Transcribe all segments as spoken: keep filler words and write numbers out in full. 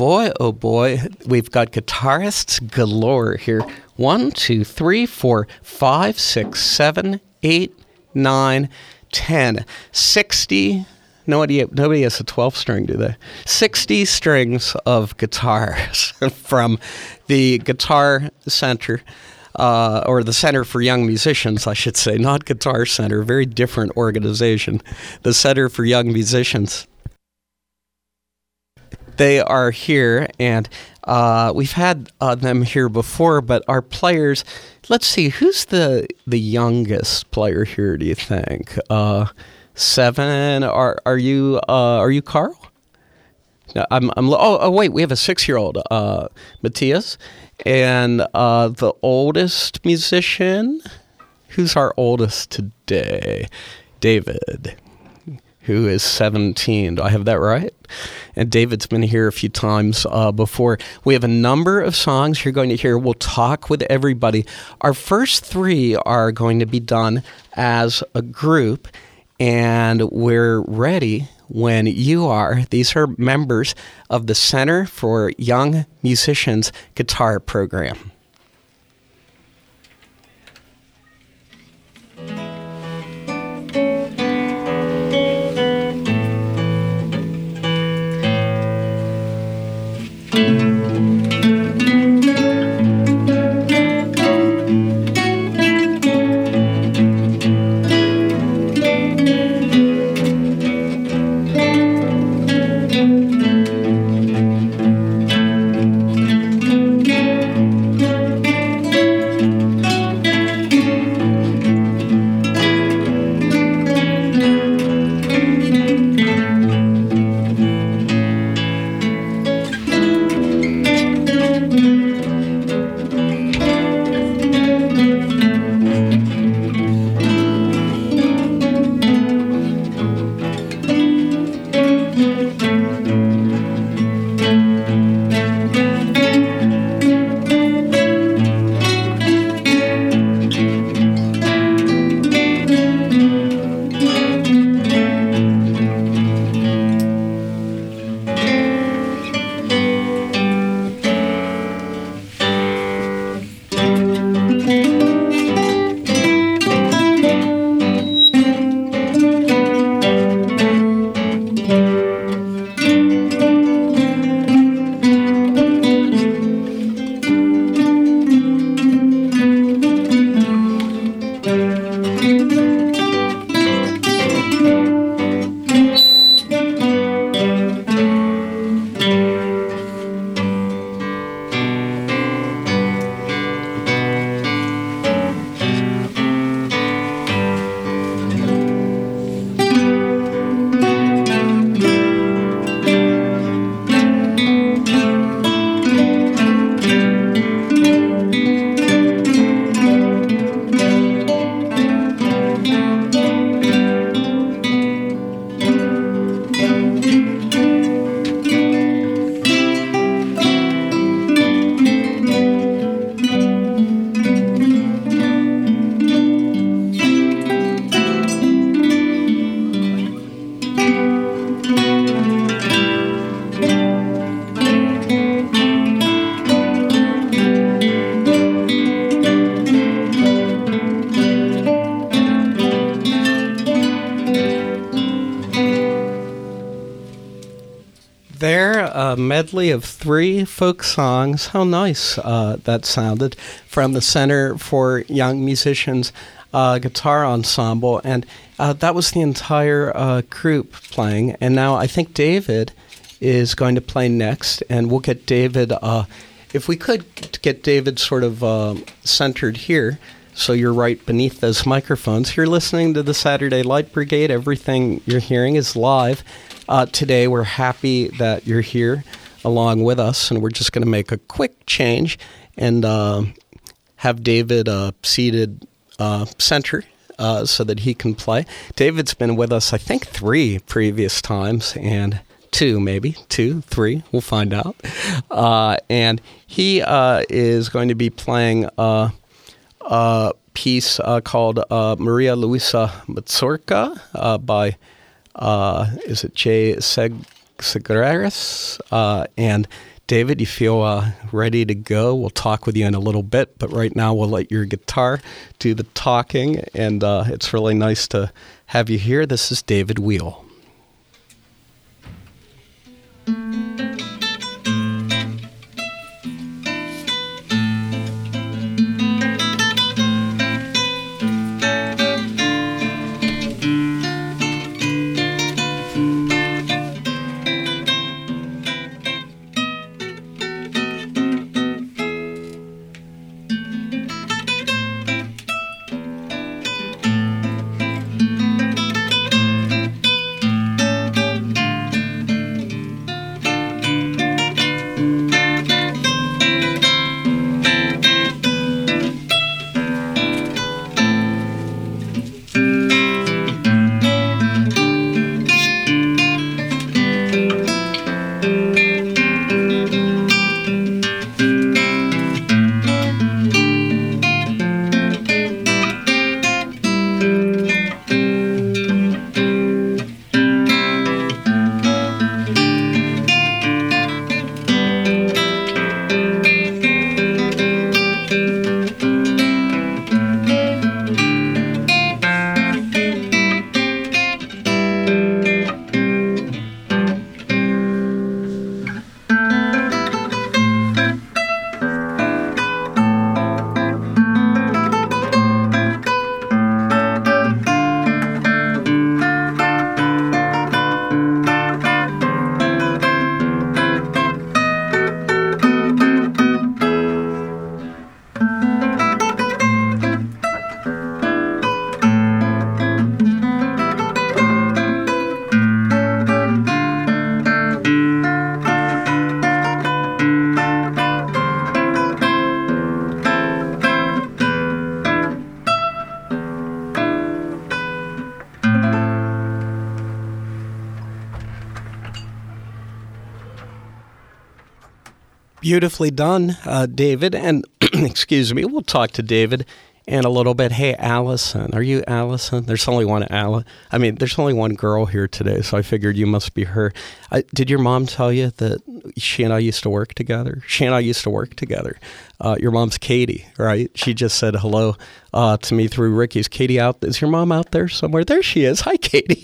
boy, oh boy, we've got guitarists galore here. One, two, three, four, five, six, seven, eight, nine, ten, sixty. Nobody, nobody has a twelve string, do they? sixty strings of guitars from the Guitar Center, uh, or the Center for Young Musicians, I should say, not Guitar Center, very different organization. The Center for Young Musicians. They are here, and uh, we've had uh, them here before, but our players, let's see, who's the the youngest player here, do you think? Uh, seven? Are are you uh, are you Carl? No, I'm I'm oh, oh wait, we have a six-year-old, uh, Matthias, and uh, the oldest musician. Who's our oldest today? David, who is seventeen. Do I have that right? And David's been here a few times uh, before. We have a number of songs you're going to hear. We'll talk with everybody. Our first three are going to be done as a group, and we're ready when you are. These are members of the Center for Young Musicians Guitar Program. A medley of three folk songs. How nice uh, that sounded from the Center for Young Musicians uh, Guitar Ensemble. And uh, that was the entire uh, group playing. And now I think David is going to play next. And we'll get David, uh, if we could get David sort of uh, centered here, so you're right beneath those microphones. You're listening to the Saturday Light Brigade. Everything you're hearing is live. Uh, today, we're happy that you're here along with us, and we're just going to make a quick change and uh, have David uh, seated uh, center uh, so that he can play. David's been with us, I think, three previous times, and two, maybe, two, three, we'll find out. Uh, and he uh, is going to be playing uh, a piece uh, called uh, Maria Luisa Mazurka uh, by Uh, is it Jay Seg- Sagreras. Uh, and David, you feel uh, ready to go? We'll talk with you in a little bit, but right now we'll let your guitar do the talking, and uh, it's really nice to have you here. This is David Wheel. Beautifully done, uh, David. And excuse me, we'll talk to David in a little bit. Hey, Allison, are you Allison? There's only one Alla. I mean, there's only one girl here today, so I figured you must be her. I, did your mom tell you that she and I used to work together? She and I used to work together. Uh, your mom's Katie, right? She just said hello uh, to me through Ricky's. Katie out? Is your mom out there somewhere? There she is. Hi, Katie.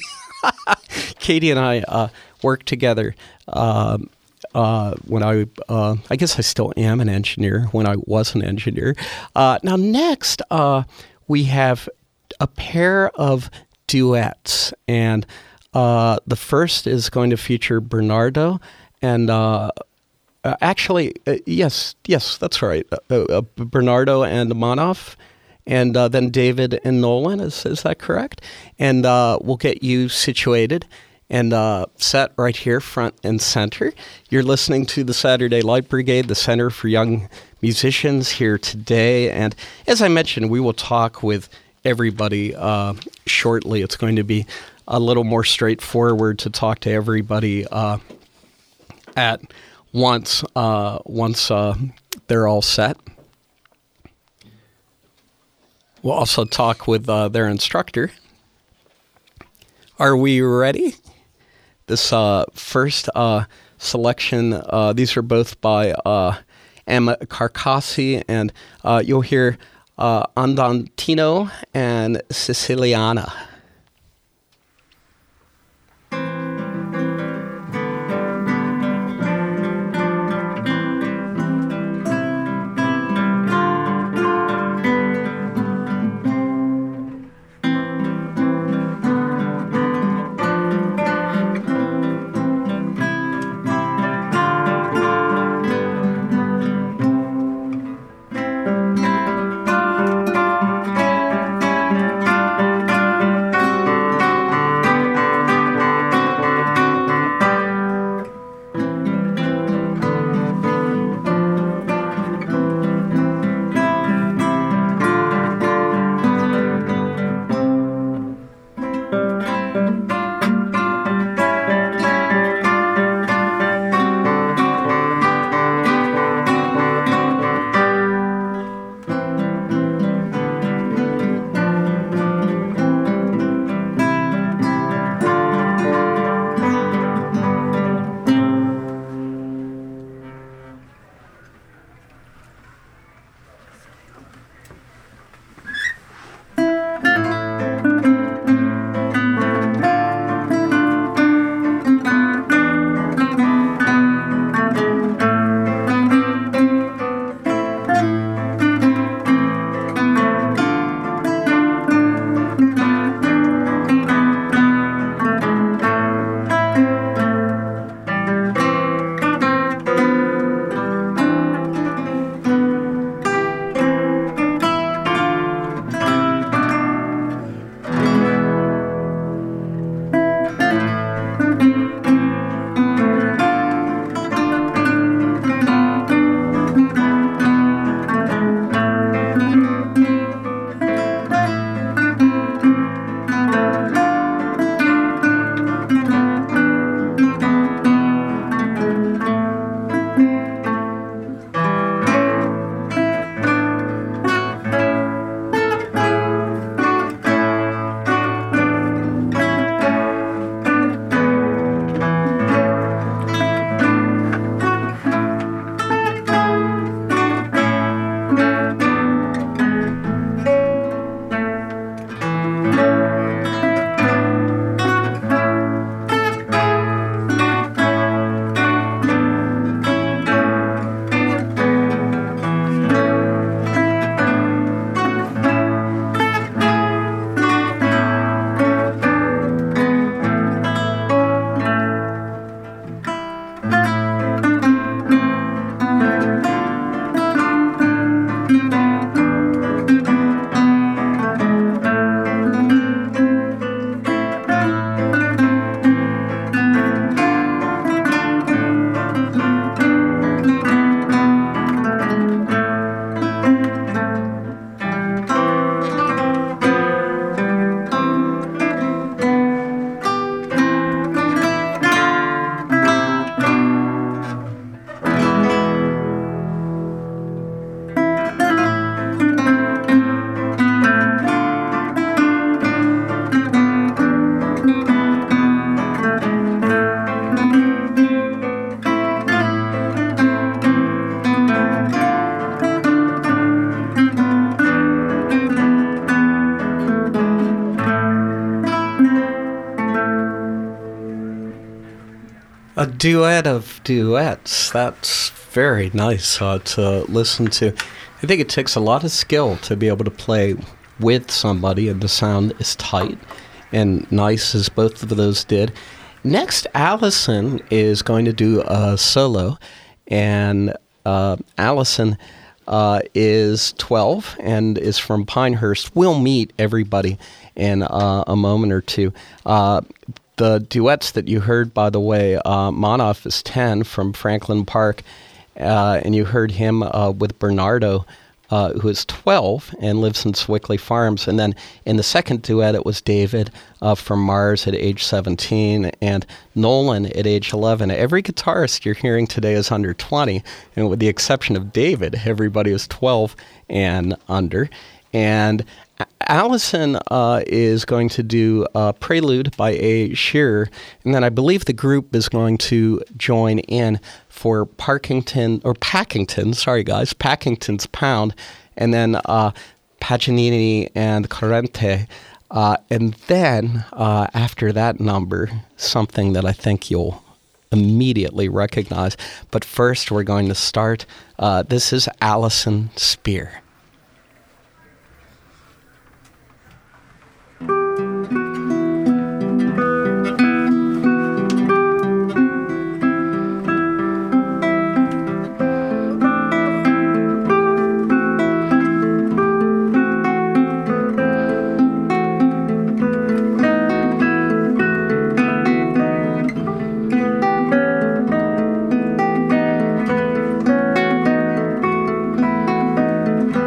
Katie and I uh, worked together. Um, Uh, when I, uh, I guess I still am an engineer when I was an engineer. Uh, now next, uh, we have a pair of duets, and uh, the first is going to feature Bernardo, and uh, uh, actually, uh, yes, yes, that's right, uh, uh, Bernardo and Manoff, and uh, then David and Nolan, is, is that correct? And uh, we'll get you situated and uh, set right here, front and center. You're listening to the Saturday Light Brigade, the Center for Young Musicians, here today. And as I mentioned, we will talk with everybody uh, shortly. It's going to be a little more straightforward to talk to everybody uh, at once, uh, once uh, they're all set. We'll also talk with uh, their instructor. Are we ready? This uh, first uh, selection, uh, these are both by uh, Emma Carcassi, and uh, you'll hear uh, Andantino and Siciliana. duet of duets. That's very nice uh, to listen to. I think it takes a lot of skill to be able to play with somebody and the sound is tight and nice as both of those did. Next, Allison is going to do a solo, and uh, Allison uh, is twelve and is from Pinehurst. We'll meet everybody in uh, a moment or two. Uh, the duets that you heard, by the way, uh, Monoff is ten from Franklin Park, uh, and you heard him uh, with Bernardo, Uh, who is twelve and lives in Swickley Farms. And then in the second duet, it was David uh, from Mars at age seventeen and Nolan at age eleven. Every guitarist you're hearing today is under twenty, and with the exception of David, everybody is twelve and under. And Allison uh, is going to do a prelude by A. Shearer, and then I believe the group is going to join in for Parkington, or Packington, sorry guys, Packington's Pound, and then uh, Paganini and Corrente. Uh, and then uh, after that number, something that I think you'll immediately recognize. But first we're going to start. Uh, this is Allison Spear. Thank you.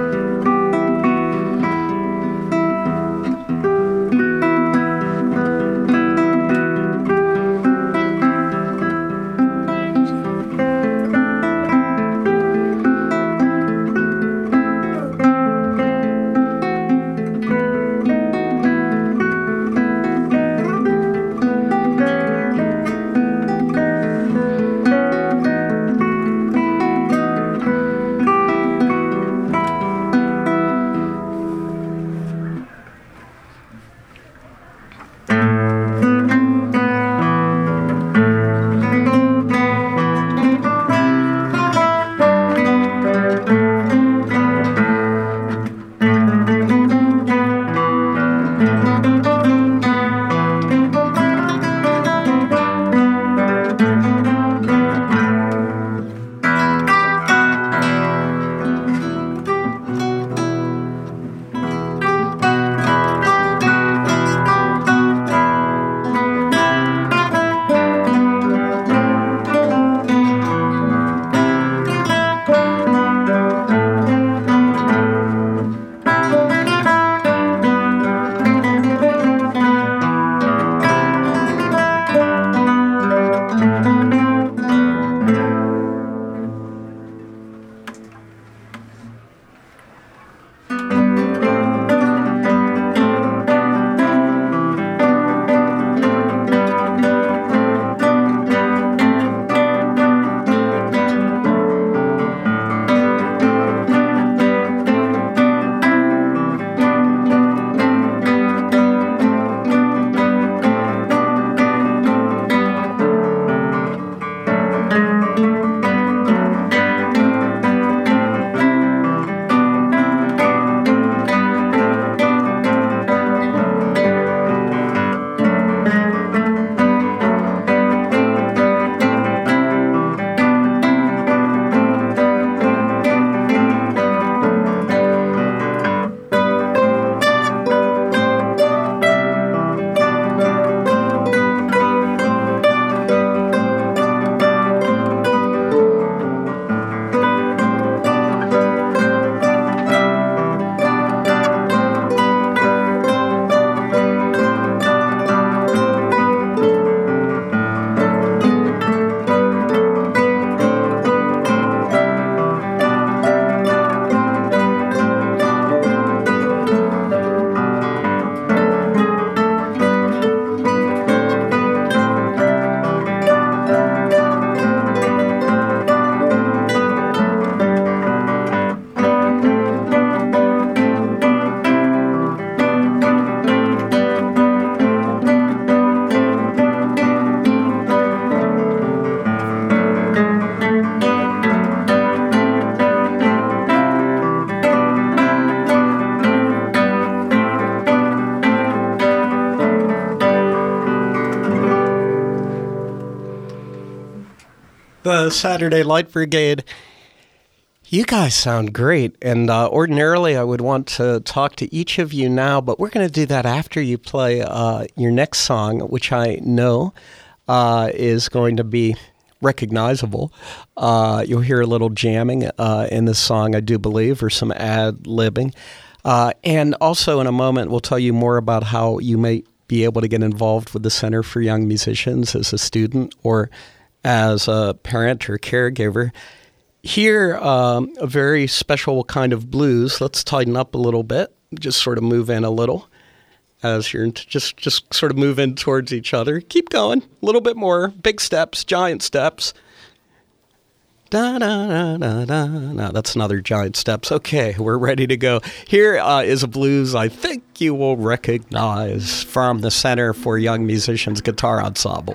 The Saturday Light Brigade. You guys sound great, and uh, ordinarily I would want to talk to each of you now, but we're going to do that after you play uh, your next song, which I know uh, is going to be recognizable. Uh, you'll hear a little jamming uh, in this song, I do believe, or some ad-libbing. Uh, and also in a moment, we'll tell you more about how you may be able to get involved with the Center for Young Musicians as a student or as a parent or caregiver. Here, um, a very special kind of blues. Let's tighten up a little bit. Just sort of move in a little as you're just just sort of move in towards each other. Keep going. A little bit more. Big steps, giant steps. Da da da da da. No, that's another giant steps. Okay, we're ready to go. Here uh, is a blues I think you will recognize from the Center for Young Musicians Guitar Ensemble.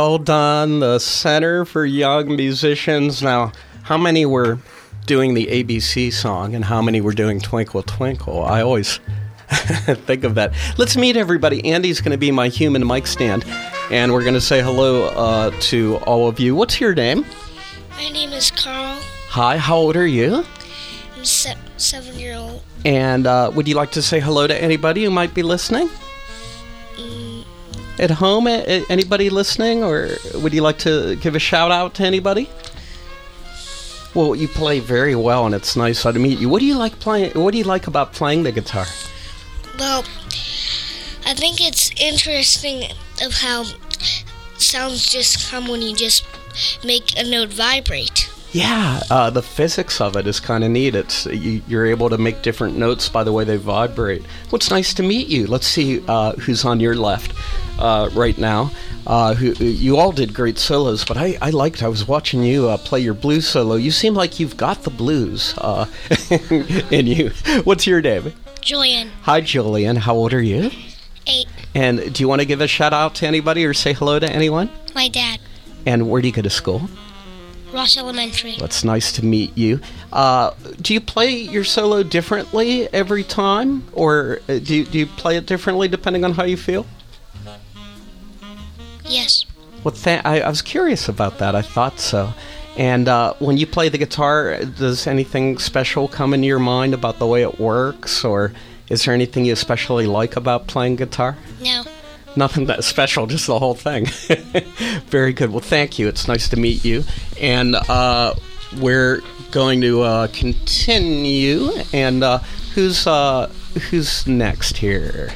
Well done, the Center for Young Musicians. Now, how many were doing the A B C song and how many were doing Twinkle Twinkle? I always think of that. Let's meet everybody. Andy's going to be my human mic stand, and we're going to say hello uh, to all of you. What's your name? My name is Carl. Hi, how old are you? I'm se- seven-year-old. And uh, would you like to say hello to anybody who might be listening? Mm. At home, a- anybody listening? Or would you like to give a shout out to anybody? Well, you play very well, and it's nice to meet you. What do you like playing? What do you like about playing the guitar? Well, I think it's interesting of how sounds just come when you just make a note vibrate. Yeah, uh, the physics of it is kind of neat. It's you, you're able to make different notes by the way they vibrate. Well, it's nice to meet you. Let's see uh, who's on your left uh, right now. Uh, who, you all did great solos, but I, I liked, I was watching you uh, play your blues solo. You seem like you've got the blues uh, in you. What's your name? Julian. Hi, Julian. How old are you? Eight. And do you want to give a shout out to anybody or say hello to anyone? My dad. And where do you go to school? Ross Elementary. Well, it's nice to meet you. Uh, do you play your solo differently every time? Or uh, do you, do you play it differently depending on how you feel? Yes. Well, th- I, I was curious about that. I thought so. And uh, when you play the guitar, does anything special come into your mind about the way it works? Or is there anything you especially like about playing guitar? No. Nothing that special, just the whole thing. Very good. Well, thank you. It's nice to meet you. And uh, we're going to uh, continue. And uh, who's uh, who's next here?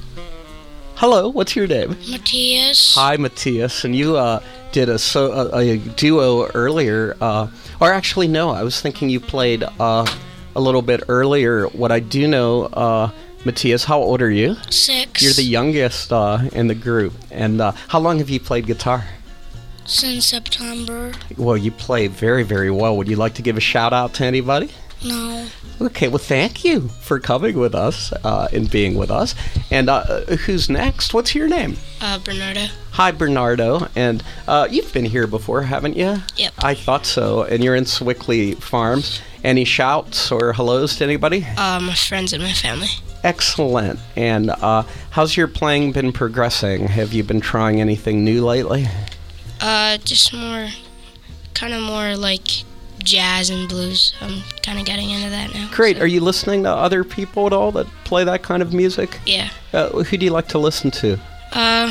Hello, what's your name? Matthias. Hi, Matthias. And you uh, did a, so, a, a duo earlier. Uh, or actually, no, I was thinking you played uh, a little bit earlier. What I do know, uh, Matthias, how old are you? Six. You're the youngest uh, in the group. And uh, how long have you played guitar? Since September. Well, you play very, very well. Would you like to give a shout out to anybody? No. Okay, well, thank you for coming with us uh, and being with us. And uh, who's next? What's your name? Uh, Bernardo. Hi, Bernardo. And uh, you've been here before, haven't you? Yep. I thought so. And you're in Swickley Farms. Any shouts or hellos to anybody? Uh, my friends and my family. Excellent. And uh, how's your playing been progressing? Have you been trying anything new lately? Uh, just more, kind of more like jazz and blues. I'm kind of getting into that now. Great. so- Are you listening to other people at all that play that kind of music? Yeah. Uh, who do you like to listen to? Uh,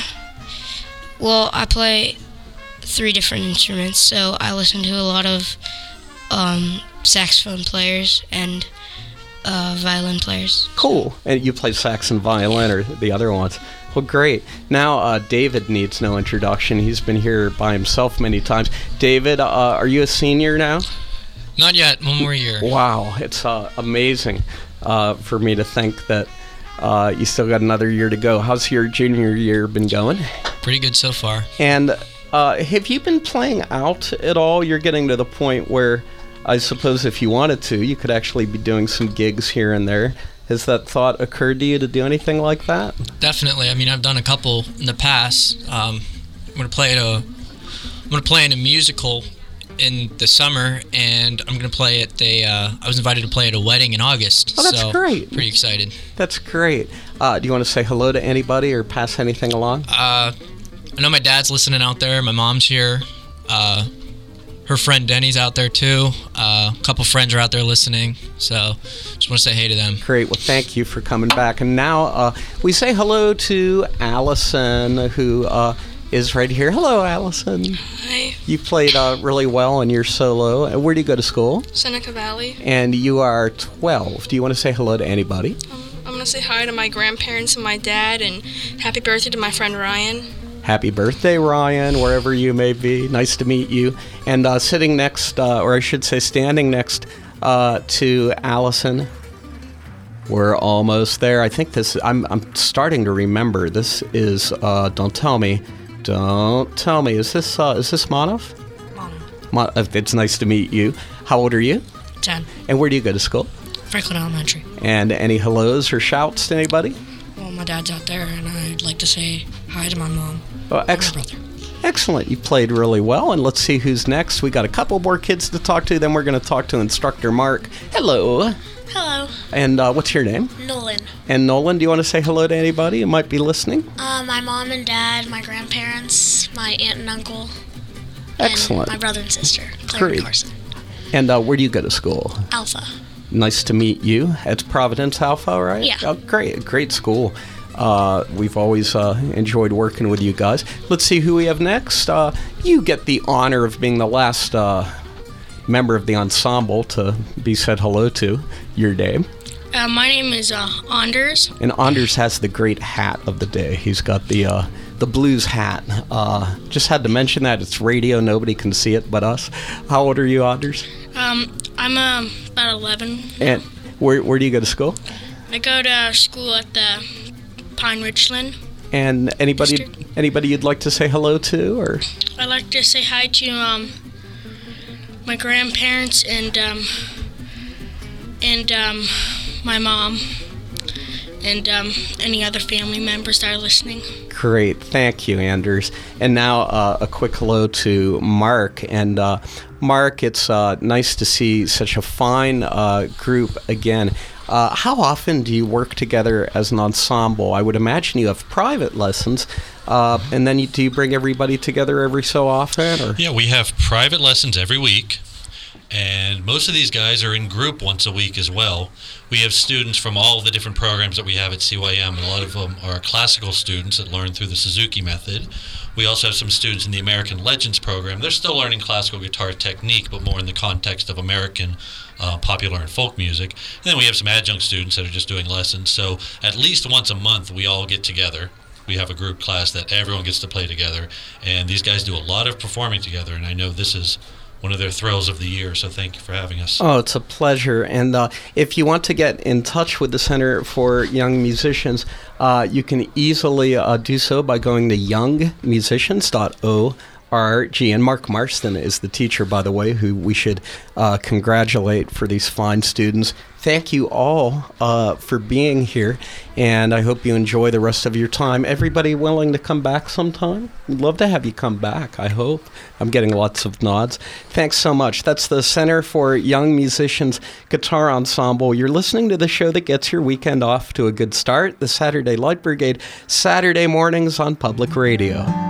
well, I play three different instruments, so I listen to a lot of um, saxophone players and uh, violin players. Cool. And you play sax and violin or the other ones. Well, great. Now, uh, David needs no introduction. He's been here by himself many times. David, uh, are you a senior now? Not yet. One more year. Wow. It's uh, amazing uh, for me to think that uh, you still got another year to go. How's your junior year been going? Pretty good so far. And uh, have you been playing out at all? You're getting to the point where I suppose if you wanted to, you could actually be doing some gigs here and there. Has that thought occurred to you to do anything like that? Definitely. I mean, I've done a couple in the past. Um, I'm gonna play at a, I'm gonna play in a musical in the summer, and I'm gonna play at the. Uh, I was invited to play at a wedding in August. Oh, that's so great. Pretty excited. That's great. Uh, do you want to say hello to anybody or pass anything along? Uh, I know my dad's listening out there. My mom's here. Uh, her friend Denny's out there too. Uh, a couple friends are out there listening. So just want to say hey to them. Great. Well, thank you for coming back. And now uh, we say hello to Allison, who uh, is right here. Hello, Allison. Hi, You played uh, really well in your solo. And where do you go to school? Seneca Valley. And you are twelve. Do you want to say hello to anybody? Um, I'm going to say hi to my grandparents and my dad, and happy birthday to my friend Ryan. Happy birthday, Ryan, wherever you may be. Nice to meet you. And uh, sitting next, uh, or I should say standing next uh, to Allison, we're almost there. I think this, I'm, I'm starting to remember, this is, uh, don't tell me, don't tell me, is this, uh, is this Monov? Monov. Mon- uh, it's nice to meet you. How old are you? ten. And where do you go to school? Franklin Elementary. And any hellos or shouts to anybody? Well, my dad's out there, and I'd like to say hi to my mom. Oh, and my excellent. brother. Excellent. You played really well, and let's see who's next. We got a couple more kids to talk to, then we're going to talk to instructor Mark. Hello. Hello. And uh, what's your name? Nolan. And Nolan, do you want to say hello to anybody who might be listening? Uh, my mom and dad, my grandparents, my aunt and uncle. Excellent. And my brother and sister, Claire Great. and Carson. And uh, where do you go to school? Alpha. Nice to meet you. It's Providence Alpha, right? Yeah. Oh, great. Great school. Uh, we've always uh, enjoyed working with you guys. Let's see who we have next. Uh, you get the honor of being the last uh, member of the ensemble to be said hello to. Your name? Uh, my name is uh, Anders. And Anders has the great hat of the day. He's got the uh, the blues hat. Uh, just had to mention that. It's radio. Nobody can see it but us. How old are you, Anders? Um, I'm uh, about eleven. And where where do you go to school? I go to school at the Pine Richland. And anybody District. anybody you'd like to say hello to, or? I'd like to say hi to um, my grandparents and um, and um, my mom and um, any other family members that are listening. Great, thank you, Anders. And now uh, a quick hello to Mark. And uh, Mark, it's uh, nice to see such a fine uh, group again. Uh, how often do you work together as an ensemble? I would imagine you have private lessons, uh, and then you, do you bring everybody together every so often? Or? Yeah, we have private lessons every week, and most of these guys are in group once a week as well. We have students from all of the different programs that we have at C Y M, and a lot of them are classical students that learn through the Suzuki method. We also have some students in the American Legends program. They're still learning classical guitar technique, but more in the context of American uh, popular and folk music. And then we have some adjunct students that are just doing lessons. So at least once a month, we all get together. We have a group class that everyone gets to play together. And these guys do a lot of performing together, and I know this is one of their thrills of the year, so thank you for having us. Oh, it's a pleasure. And uh, if you want to get in touch with the Center for Young Musicians, uh, you can easily uh, do so by going to young musicians dot org. And Mark Marston is the teacher, by the way, who we should uh, congratulate for these fine students. Thank you all uh, for being here, and I hope you enjoy the rest of your time. Everybody willing to come back sometime? We'd love to have you come back, I hope. I'm getting lots of nods. Thanks so much. That's the Center for Young Musicians Guitar Ensemble. You're listening to the show that gets your weekend off to a good start, the Saturday Light Brigade, Saturday mornings on Public Radio.